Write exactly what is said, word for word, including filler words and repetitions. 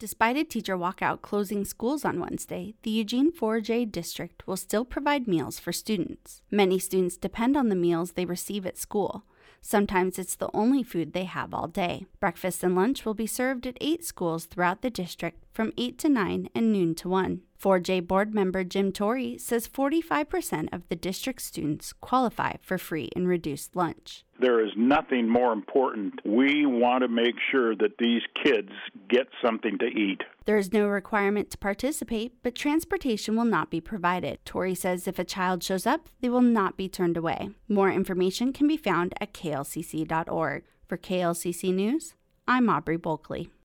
Despite a teacher walkout closing schools on Wednesday, the Eugene four J district will still provide meals for students. Many students depend on the meals they receive at school. Sometimes it's the only food they have all day. Breakfast and lunch will be served at eight schools throughout the district from eight to nine and noon to one. four J board member Jim Torrey says forty-five percent of the district students qualify for free and reduced lunch. There is nothing more important. We want to make sure that these kids get something to eat. There is no requirement to participate, but transportation will not be provided. Torrey says if a child shows up, they will not be turned away. More information can be found at K L C C dot org. For K L C C News, I'm Aubrey Bulkley.